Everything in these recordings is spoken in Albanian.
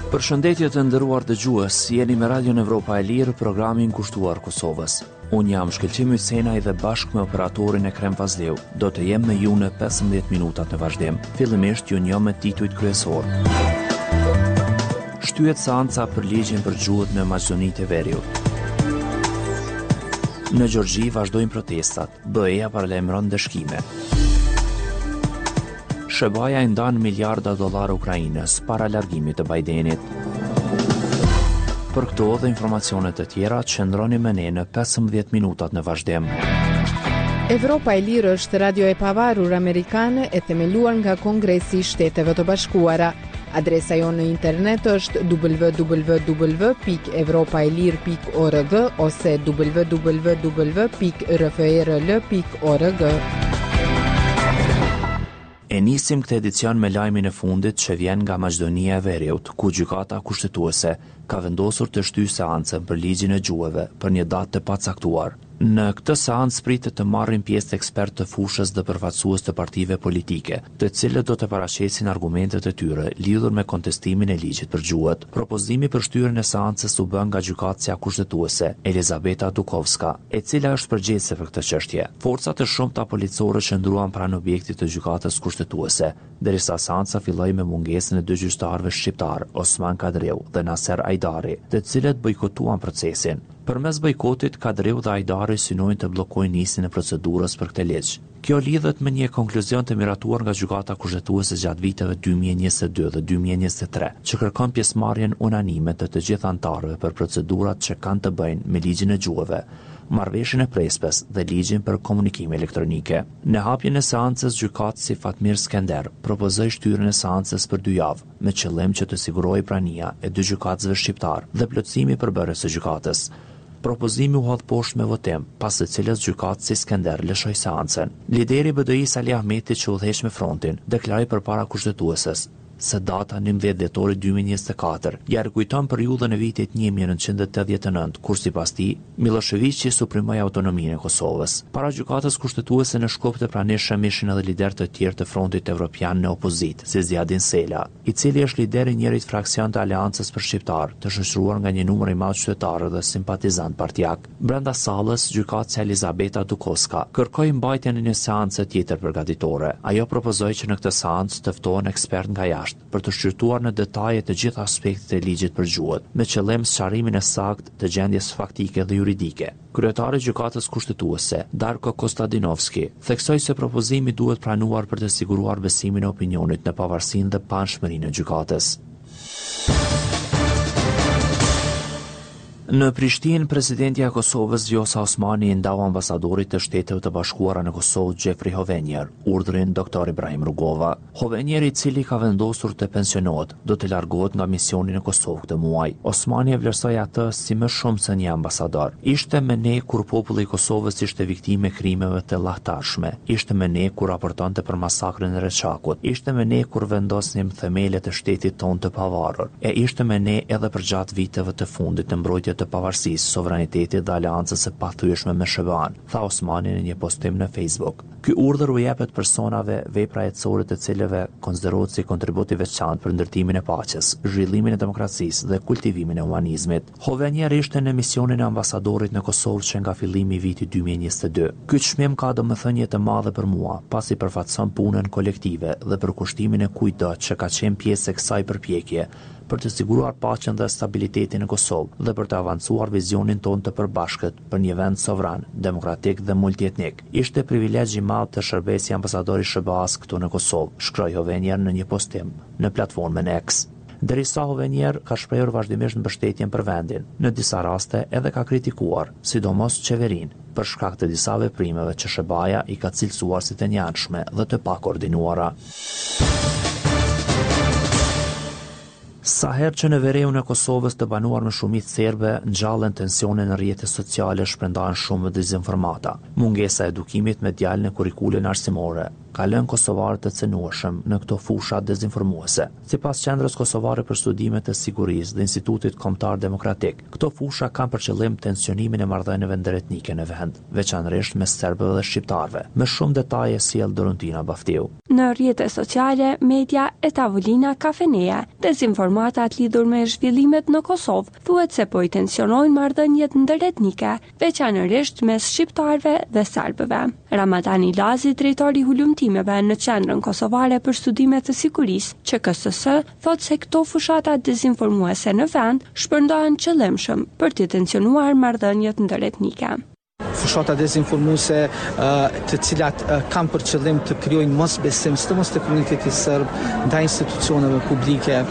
Përshëndetje të nderuar dëgjues, jeni me Radion Evropa e Lirë, programin kushtuar Kosovës. Unë jam Shkëlqim Hysenaj dhe bashkë me operatorin Ekrem Fazleu do të jem me ju në 15 minutat në vazhdim. Fillimisht ju njoh me titujt kryesor. Shtyhet seanca për ligjin për gjuhët në Maqedoninë e Veriut. Në Gjergji vazhdojnë protestat, BE-ja paralajmëron ndëshkime. SBA-ja i ndan miliarda dollar Ukrainës para largimit të Bidenit. Për këto dhe informacione të tjera, qëndroni me ne në 15 minutat në vazhdim. Evropa e Lirë është radio e pavarur amerikane e themeluar nga Kongresi i Shteteve të Bashkuara. Adresa jonë në internet është www.evropaelir.org ose www.rfrl.org. E nisim këtë edicion me lajmin e fundit që vjen nga Maqedonia e Veriut, ku gjykata kushtetuese ka vendosur të shtyjë seancën për ligjin e gjuhëve për një datë të pacaktuar. Në këtë seancë pritet të marrin pjesë ekspertë të fushës dhe përfaqësues të partive politike, të cilët do të paraqesin argumentet e tyre lidhur me kontestimin e ligjit për gjuhët. Propozimi për shtyrjen e seancës u bën nga gjykatësja kushtetuese Elizabeta Dukovska, e cila është përgjegjëse për këtë çështje. Forca të shumta policore qëndruan pranë objektit të gjykatës kushtetuese, derisa seanca filloi me mungesën e dy gjyqtarëve shqiptar, Osman Kadreu dhe Naser Ajdari, të cilët bojkotuan procesin. Përmes bojkotit, Kadreu dhe Ajdari synojnë të bllokojnë nisjen e procedurës për këtë ligj. Kjo lidhet me një konkluzion të miratuar nga gjykata kushtetuese gjatë viteve 2022 dhe 2023, që kërkon pjesëmarrjen unanime të të gjithë anëtarëve për procedurat që kanë të bëjnë me ligjin e gjuhëve, marrëveshjen e prespes dhe ligjin për komunikime elektronike. Në hapjen e seancës, gjykatësi Fatmir Skender propozoi shtyrjen e seancës për 2 javë, me qëllim që të sigurohej prania e dy gjykatësve shqiptar dhe plotësimi i përbërës së gjykatës. Propozimi u hodh poshtë me votim, pas së cilës gjykatësi Skender lëshoi seancën. Lideri BDI Sali Ahmeti, që udhëheq me frontin, deklaroi përpara kushtetueses se data 19 dhjetori 2024 ja rikujton periudhën e vitit 1989, kur sipas tij Miloševiqi suprimoi autonominë e Kosovës. Para gjykatës kushtetuese në Shkup të pranishëm ishin edhe lider të tjerë të Frontit Evropian në opozitë, si Zjadin Sela, i cili është lideri i njërit fraksion të Aleancës për Shqiptar, të shoqëruar nga një numër i madh qytetarë dhe simpatizant partijak. Brenda sallës, gjykatësja Elizabeta Dukovska kërkoi mbajtjen e një seance tjetër përgatitore. Ajo propozoi që në këtë seancë të ftohen ekspert nga jashtë për të shqyrtuar në detaje të gjitha aspektet e ligjit për gjuhët, me qëllim sqarimin e saktë të gjendjes faktike dhe juridike. Kryetari i gjykatës kushtetuese, Darko Kostadinovski, theksoi se propozimi duhet pranuar për të siguruar besimin e opinionit në pavarësinë dhe panshmërinë e gjykatës. Në Prishtinë, presidentja e Kosovës Vjosa Osmani i ndau ambasadorit të Shteteve të Bashkuara në Kosovë Gjefri Hovenier urdhrin Dr. Ibrahim Rugova. Hovenier, i cili ka vendosur të pensionohet, do të largohet nga misioni në Kosovë këtë muaj. Osmani e vlerësoi atë si më shumë se një ambasador. Ishte me ne kur populli i Kosovës ishte viktimë e krimeve të llahtarshme. Ishte me ne kur raportonte për masakrën e Reçakut. Ishte me ne kur vendosnim themelet e shtetit tonë të pavarur. E ishte me ne edhe përgjatë viteve të fundit të mbrojtjes të pavarësisë, sovranitetit dhe aleancës së pathyeshme me SBA-n, tha Osmani në një postim në Facebook. Ky urdhër u jepet personave vepra jetësore të cilëve konsiderohet si kontribut i veçantë për ndërtimin e paqes, zhvillimin e demokracisë dhe kultivimin e humanizmit. Hovenier ishte në misionin e ambasadorit në Kosovë që nga fillimi i vitit 2022. Ky çmim ka domethënie të madhe për mua, pasi përfaqëson punën kolektive dhe përkushtimin e kujtdo që ka qenë pjesë e kësaj përpjekje për të siguruar paqen dhe stabilitetin në Kosovë dhe për të avancuar vizionin tonë të përbashkët për një vend sovran, demokratik dhe multietnik. Ishte privilegj i madh të shërbesi ambasadori SBA-s këtu në Kosovë, shkroi Hovenier në një postim në platformën X. Derisa Hovenier ka shprehur vazhdimisht mbështetjen për vendin, në disa raste edhe ka kritikuar, sidomos qeverinë, për shkak të disa veprimeve që SBA-ja i ka cilësuar si të njanshme dhe të pakoordinuara. Sa herë që në Vereun e Kosovës të banuar me shumicë serbe ngjallen tensione në rrjetet sociale, shpërndahen shumë dezinformata. Mungesa e edukimit me djalin e kurrikulën arsimore ka lënë kosovarët të cënueshëm në këto fusha dezinformuese. Sipas Qendrës Kosovare për Studime të Sigurisë dhe Institutit Kombëtar Demokratik, këto fusha kanë për qëllim tensionimin e marrëdhënieve ndëretnike në vend, veçanërisht mes serbëve dhe shqiptarëve. Me shumë detaje sjell Dorontina Baftiu. në rrjetet sociale, media e tavolina kafeneje. Dezinformatat lidhur me zhvillimet në Kosovë thuhet se po i tensionojnë marrëdhëniet ndëretnike, veçanërisht mes shqiptarëve dhe serbëve. Ramadan Ilazi, drejtori i hulumtimeve në Qendrën Kosovare për Studime të Sigurisë, QKSS, thotë se këto fushata dezinformuese në vend shpërndahen qëllimshëm për të tensionuar marrëdhëniet ndëretnike. Fushata dezinformuese të cilat kanë për qëllim të krijojnë mosbesim sidomos te komuniteti serb ndaj institucioneve publike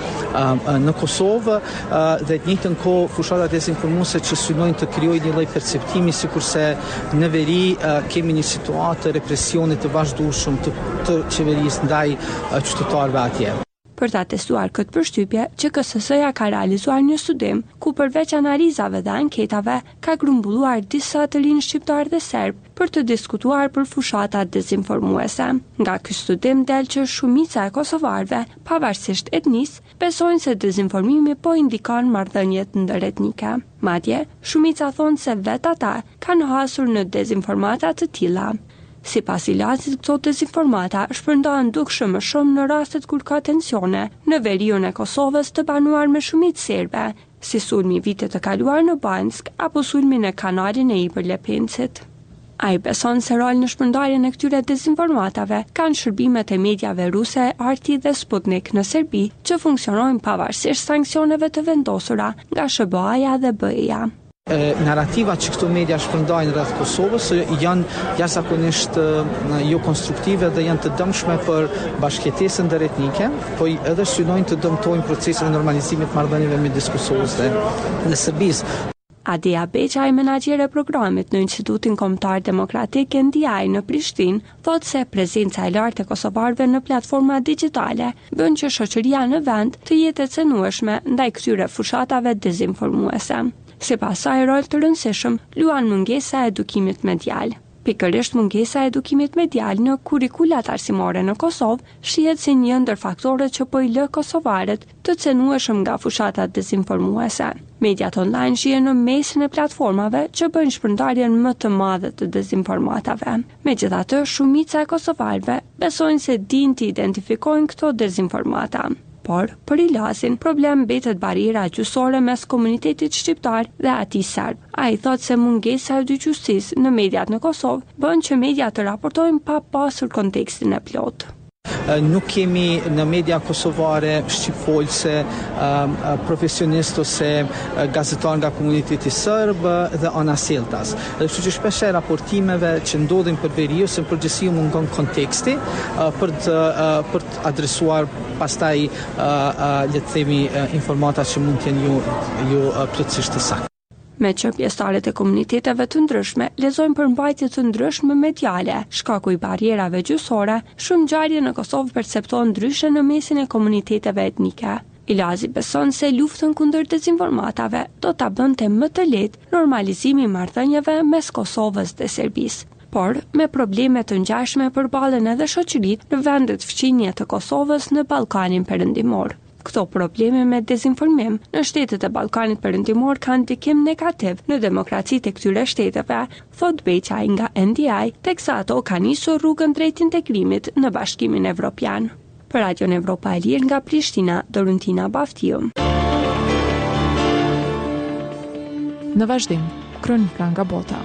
në Kosovë dhe në të njëjtën kohë fushata dezinformuese që synojnë të krijojnë një lloj perceptimi sikurse në veri kemi një situatë represionit të vazhdueshëm të qeverisë ndaj qytetarëve atje. Për ta testuar këtë përshtypje, QKSS-ja ka realizuar një studim ku përveç analizave dhe anketave ka grumbulluar disa të rinj shqiptar dhe serb për të diskutuar për fushatat dezinformuese. Nga ky studim del që shumica e kosovarëve, pavarësisht etnisë, besojnë se dezinformimi po indikon marrëdhëniet ndëretnike. Madje, shumica thonë se vetë ata kanë hasur në dezinformata të tilla. Sipas Ilazit, këto dezinformata shpërndahen dukshëm më shumë në rastet kur ka tensione në veriun e Kosovës të banuar me shumicë serbe, si sulmi vitet të kaluar në Banjsk apo sulmi në kanalin e Iber Lepencit. Ai beson se rol në shpërndarjen e këtyre dezinformatave kanë shërbimet e mediave ruse RT dhe Sputnik në Serbi, që funksionojnë pavarësisht sanksioneve të vendosura nga SBA-ja dhe BE-ja. Narrativa që këto media shpërndajnë rreth Kosovës janë jashtëzakonisht jo konstruktive dhe janë të dëmshme për bashkëjetesën ndëretnike, po edhe synojnë të dëmtojnë procesin e normalizimit të marrëdhënieve midis Kosovës dhe Serbisë. Adia Beqaj, menaxhere e programit në Institutin Kombëtar Demokratik NDI në Prishtinë, thotë se prezenca e lartë e kosovarëve në platforma digjitale bën që shoqëria në vend të jetë e cenueshme ndaj këtyre fushatave dezinformuese. Sipas saj, rol të rëndësishëm luan mungesa e edukimit medial. Pikërisht mungesa e edukimit medial në kurrikulat arsimore në Kosovë shihet si një ndër faktorët që po i lë kosovarët të cenueshëm nga fushatat dezinformuese. Mediat online shihen në mesin e platformave që bëjnë shpërndarjen më të madhe të dezinformatave. Megjithatë, shumica e kosovarëve besojnë se dinë të identifikojnë këto dezinformata. Por, për Ilazin, problem mbetet bariera gjysore mes komunitetit shqiptar dhe atij serb. Ai thotë se mungesa e dyqësisë në mediat në Kosovë bën që mediat të raportojnë pa pasur kontekstin e plotë. Nuk kemi në media kosovare shqipfolse, profesionist ose gazetar nga komuniteti serb dhe anasjeltas. Dhe kështu që shpesh raportimeve që ndodhin për veri ose në përgjithësi mungon konteksti për të adresuar pastaj le të themi informata që mund të jenë jo plotësisht të saktë. Me që pjesëtarët e komuniteteve të ndryshme lexojnë për mbajtje të ndryshme mediale, shkaku i barierave gjysore, shumë ngjarje në Kosovë perceptohen ndryshe në mesin e komuniteteve etnike. Ilazi beson se luftën kundër dezinformatave do ta bënte më të lehtë normalizimi i marrëdhënieve mes Kosovës dhe Serbisë. Por, me probleme të ngjashme përballen edhe shoqëritë në vendet fqinje të Kosovës në Ballkanin Perëndimor. Këto probleme me dezinformim në shtetet e Ballkanit Perëndimor kanë ndikim negativ në demokracitë e këtyre shteteve, thot Beqaj nga NDI, teksa ato kanë nisur rrugën drejt integrimit në Bashkimin Evropian. Për Radion Evropa e Lirë nga Prishtina, Doruntina Baftiu. Në vazhdim, kronika nga bota.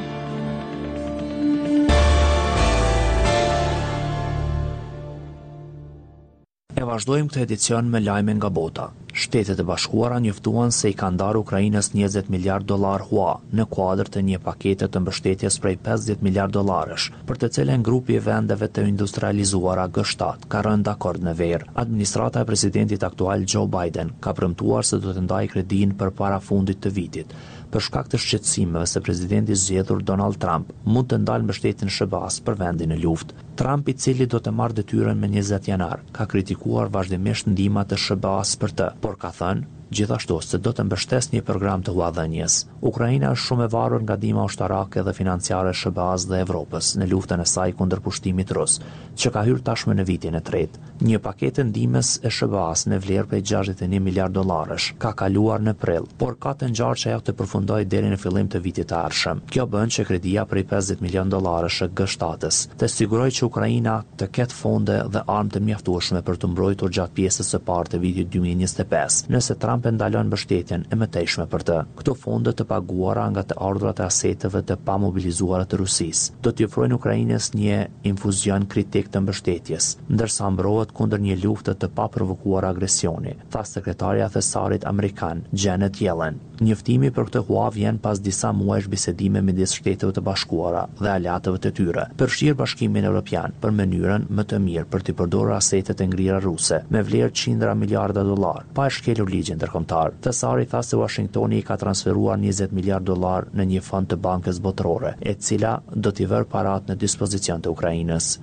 E vazhdojmë këtë edicion me lajme nga bota. Shtetet e Bashkuara njoftuan se i kanë ndarë Ukrainës $20 miliard hua në kuadër të një pakete të mbështetjes prej $50 miliard, për të cilën grupi i vendeve të industrializuara G7 ka rënë dakord në verë. Administrata e presidentit aktual Joe Biden ka premtuar se do të ndajë kredin përpara fundit të vitit. Për shkak të shqetësimeve se presidenti zgjedhur Donald Trump mund të ndalë mbështetjen SBA-s për vendin në luftë. Trump, i cili do të marrë detyrën me 20 janar, ka kritikuar vazhdimisht ndihmat e SBA-s për të, por ka thënë gjithashtu se do të mbështes një program të huadhënies. Ukraina është shumë e varur nga ndihma ushtarake dhe financiare e SBA-s dhe Evropës në luftën e saj kundër pushtimit rus, që ka hyrë tashmë në vitin e tretë. Një paketë ndihmës e SBA-s në vlerë prej $61 miliardësh ka kaluar në prill, por ka të ngjarë që ajo të përfundojë deri në fillim të vitit të ardhshëm. Kjo bën që kredia prej $50 milion e G7-s të sigurojë që Ukraina të ketë fonde dhe armë të mjaftueshme për të mbrojtur gjatë pjesës së parë të vitit 2025, nëse Trump e ndalon mbështetjen e mëtejshme për të. Këto fonde të paguara nga të ardhurat e aseteve të pamobilizuara të Rusisë do t'i ofrojnë Ukrainës një infuzion kritik të mbështetjes, ndërsa mbrohet kundër një lufte të paprovokuar agresioni, tha sekretarja e Thesarit amerikan Janet Yellen. Njoftimi për këtë hua vjen pas disa muajsh bisedime midis Shteteve të Bashkuara dhe aleatëve të tyre, përfshirë Bashkimin Evropian, për mënyrën më të mirë për të përdorur asetet e ngrira ruse me vlerë $100 miliarda, pa e shkelur ligjin ndërkombëtar. Thesari tha se Washingtoni i ka transferuar $20 miliardë në një fond të bankës botërore, e cila do t'i vërë parat në dispozicion të Ukrainës.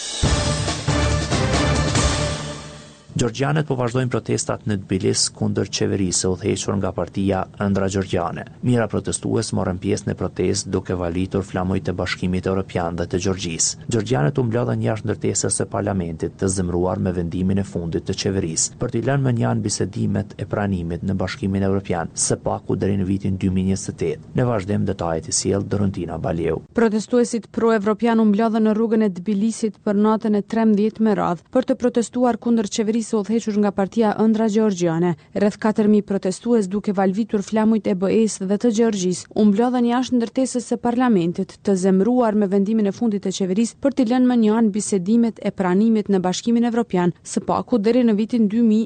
Gjorgjanët po vazhdojnë protestat në Tbilis kundër qeverisë e udhëhequr nga partia Ëndra Gjorgjane. Mira protestues morën pjesë në protestë duke valitur flamujt të Bashkimit Evropian dhe të Gjorgjisë. Gjorgjanët u mblodhen jashtë ndërtesës së parlamentit të zemëruar me vendimin e fundit të qeverisë për t'i lënë mënjan bisedimet e pranimit në Bashkimin Evropian së paku deri në vitin 2028. Në vazhdim detajet i sjell Dorontina Baliu. Protestuesit pro-evropian u mblodhen në rrugën e Tbilisit për natën e 13 me radhë për të protestuar kundër qeverisë së udhëhequr nga partia Ëndra Gjorgjane. Rreth 4000 protestues duke valvitur flamujt e BE-s dhe të Gjorgjisë u mblodhen jashtë ndërtesës së parlamentit të zemëruar me vendimin e fundit të qeverisë për t'i lënë mënjan bisedimet e pranimit në Bashkimin Evropian së paku deri në vitin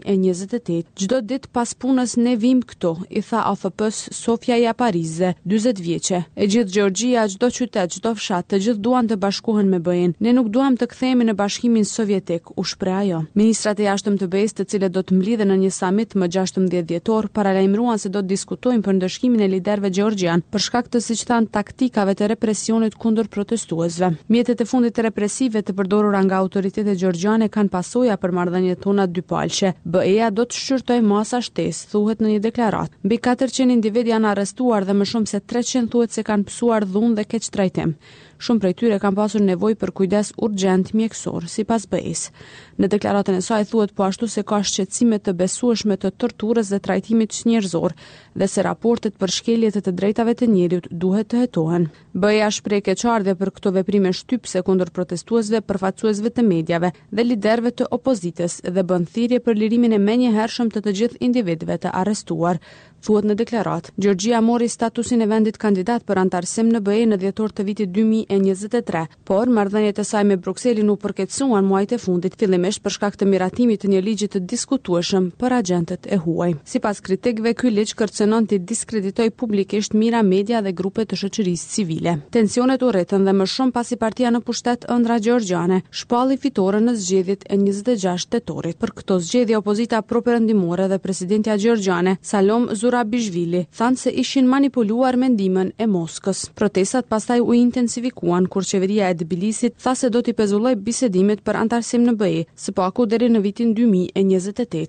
2028. Çdo ditë pas punës ne vim këtu, i tha AFP-s Sofia Japarize, 40 vjeçe. E gjithë Gjorgjia, çdo qytet, çdo fshat, të gjithë duan të bashkohen me BE-n. Ne nuk duam të kthehemi në Bashkimin Sovjetik, u shpreh ajo. Ministrat e jashtëm të BE-s, të cilët do të mblidhen në një samit më 16 dhjetor, paralajmëruan se do të diskutojnë për ndëshkimin e liderëve gjeorgjian për shkak të, siç thanë, taktikave të represionit kundër protestuesve. Mjetet e fundit të represive të përdorura nga autoritetet gjeorgjiane kanë pasoja për marrëdhëniet tona dypalqe. BE-ja do të shqyrtojë masa shtesë, thuhet në një deklaratë. Mbi 400 individ janë arrestuar dhe më shumë se 300 thuhet se kanë pësuar dhunë dhe keq trajtim. Shumë prej tyre kanë pasur nevojë për kujdes urgjent mjekësor, sipas BE-s. Në deklaratën e saj thuhet po ashtu se ka shqetësime të besueshme të torturës dhe trajtimit njerëzor dhe se raportet për shkeljet e të drejtave të njerit duhet të hetohen. BE-ja shpreh keqardhje për këto veprime shtypse kundër protestuesve, përfaqësuesve të mediave dhe liderëve të opozitës dhe bën thirrje për lirimin e menjëhershëm të gjithë individëve të arrestuar. Thuhet në deklaratë, Gjorgjia mori statusin e vendit kandidat për antarësim në BE në dhjetor të vitit 2023, por marrëdhëniet e saj me Brukselin u përkeqësuan muajt e fundit, fillimisht për shkak të miratimit të një ligji të diskutueshëm për agentët e huaj. Sipas kritikëve, ky ligj kërcënon të diskreditojë publikisht mira media dhe grupe të shoqërisë civile. Tensionet u rritën dhe më shumë pasi partia në pushtet Ëndra Gjorgjane shpalli fitore në zgjedhjet e 26 tetorit. Për këto zgjedhje opozita pro-perëndimore dhe presidentja Gjorgjane, Salom Zurabishvili, thanë se ishin manipuluar me ndihmën e Moskës. Protestat pastaj u intensifikuan kur qeveria e Tbilisit tha se do t'i pezulloj bisedimet për antarësim në BE, së paku deri në vitin 2028.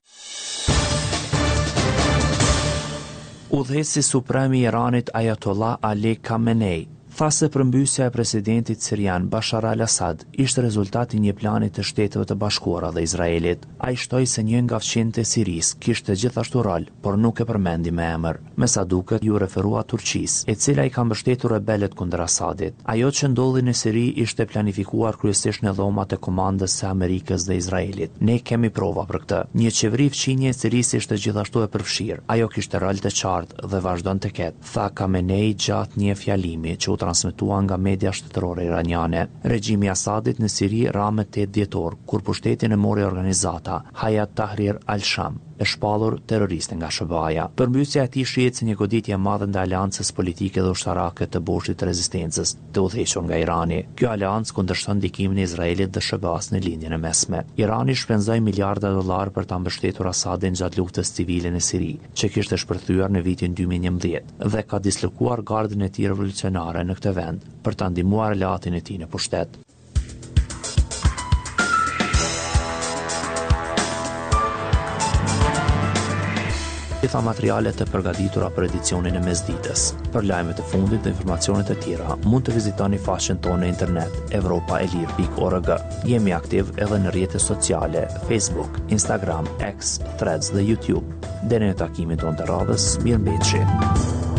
Udhëheqësi suprem i Iranit Ayatollah Ali Khamenei tha se përmbysja e presidentit sirian Bashar al-Assad ishte rezultati një plani të Shteteve të Bashkuara dhe Izraelit. Ai shtoi se një nga fqinjtë e Sirisë kishte gjithashtu rol, por nuk e përmendi me emër. Me sa duket, ju referua Turqisë, e cila i ka mbështetur rebelët kundër Asadit. Ajo që ndodhi në Siri ishte planifikuar kryesisht në dhomat e komandës së Amerikës dhe Izraelit. Ne kemi prova për këtë. Një qeveri fqinje e Sirisë ishte gjithashtu e përfshirë. Ajo kishte rol të qartë dhe vazhdon të ketë, tha Khamenei gjatë një fjalimi që transmetuan nga media shtetërore iraniane. Regjimi i Asadit në Siri ra më 8 dhjetor, kur pushtetin e mori organizata Hayat Tahrir al-Sham, e shpallur terroriste nga SBA-ja. Përmbysja e tij shihet si një goditje e madhe ndaj aleancës politike dhe ushtarake të Boshtit të Rezistencës, të udhëhequr nga Irani. Kjo aleancë kundërshton ndikimin e Izraelit dhe SBA-s në linjën e mesme. Irani shpenzoi miliarda dollar për ta mbështetur Asadin gjatë luftës civile në Siri, që kishte shpërthyer në vitin 2011 dhe ka dislokuar gardën e tij revolucionare në këtë vend për ta ndihmuar aleatin e tij në pushtet. gjitha materialet të përgatitura për edicionin e mesditës. Për lajmet e fundit dhe informacionet e tjera, mund të vizitoni faqen tonë në internet evropaelir.org. Jemi aktiv edhe në rrjetet sociale, Facebook, Instagram, X, Threads dhe YouTube. Deri në takimin tonë të radhës, mirëmbëjtje.